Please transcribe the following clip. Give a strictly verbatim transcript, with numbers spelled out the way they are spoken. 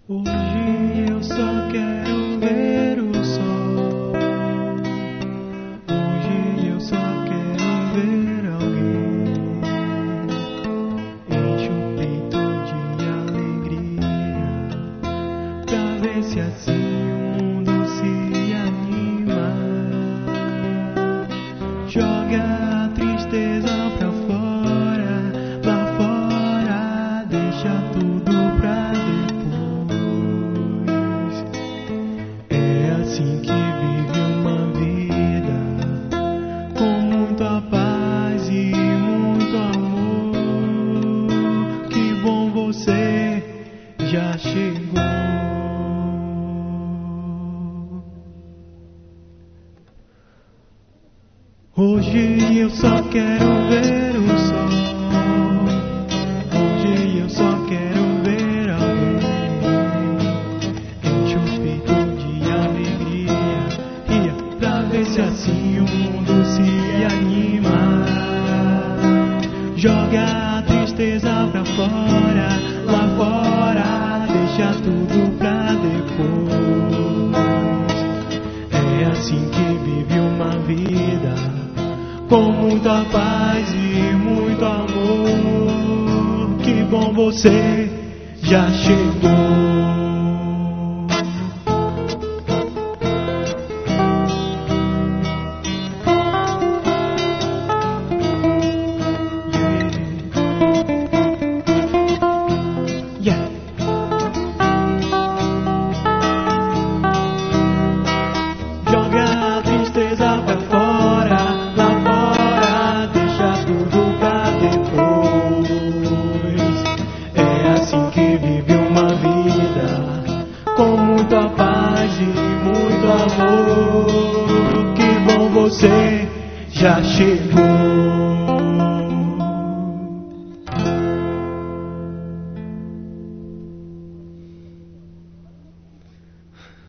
Hoje eu só quero ver o sol. Hoje eu só quero ver alguém. Enche o peito de alegria, pra ver se assim o mundo se anima. Joga a tristeza pra fora, lá fora, deixa tudo pra depois. É assim que vive uma vida, com muita paz e muito amor. Que bom você já chegou. Hoje eu só quero ver o sol. Hoje eu só quero ver alguém. Enche o peito de alegria, ria, pra ver se assim o mundo se anima. Joga a tristeza pra fora, lá fora, deixa tudo pra depois. É assim que vive uma vida, com muita paz e muito amor. Que bom você já chegou. Yeah. Joga a tristeza pra fora, lá fora, deixa tudo pra depois. É assim que vive uma vida, com muita paz e muito amor. Que bom você já chegou.